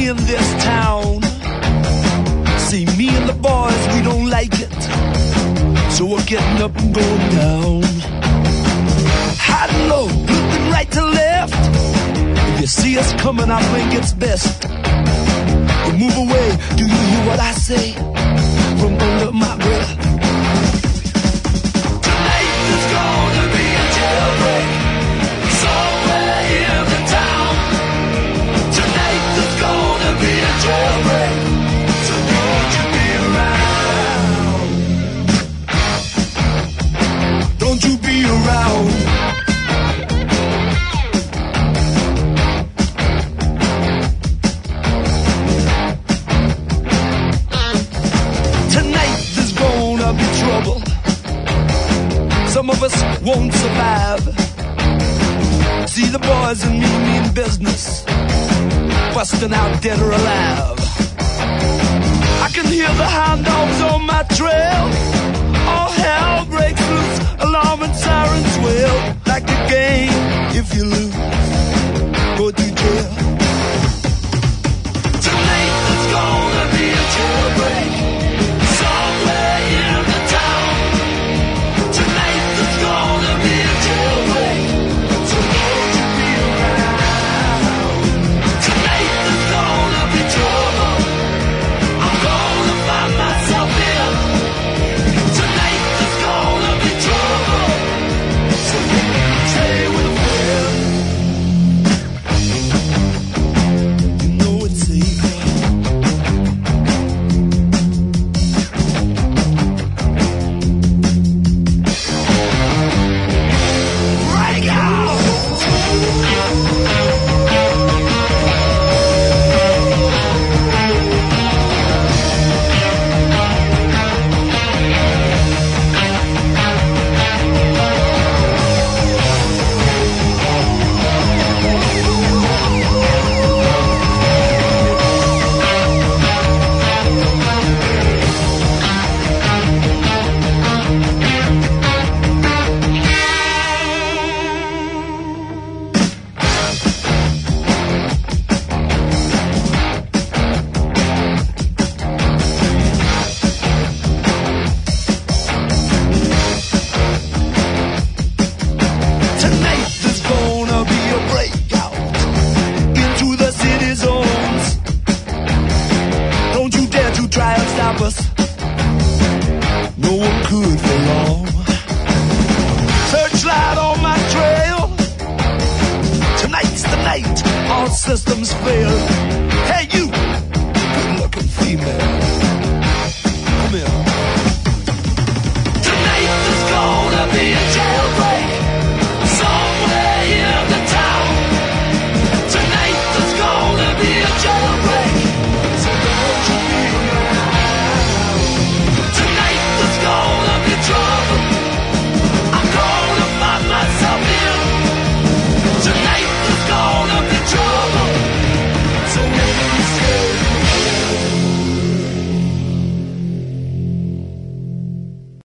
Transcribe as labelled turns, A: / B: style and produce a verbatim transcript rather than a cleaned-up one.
A: in this town. See, me and the boys, we don't like it, so we're getting up and going down. High and low, looking right to left. If you see us coming, I think it's best to move away. Do you hear what I say from under my breath? Tonight there's gonna be a jailbreak somewhere in the town. Tonight there's gonna be a jailbreak, so don't you be around. Don't you be around. Some of us won't survive. See, the boys and me mean business, busting out dead or alive. I can hear the hound dogs on my trail. All hell breaks loose, alarm and sirens wail. Like a game, if you lose, go to jail. Tonight there's gonna be a jailbreak somewhere in the town. Tonight there's gonna be a jailbreak, so won't you be around? Tonight there's gonna be trouble, I'm gonna find myself in. Tonight there's gonna be trouble, so stay with a friend. You know it's safe. Break out! Tonight there's gonna be a breakout into the city zones. Don't you dare to try and stop us, no one could for long. Searchlight on my trail, tonight's the night all systems fail.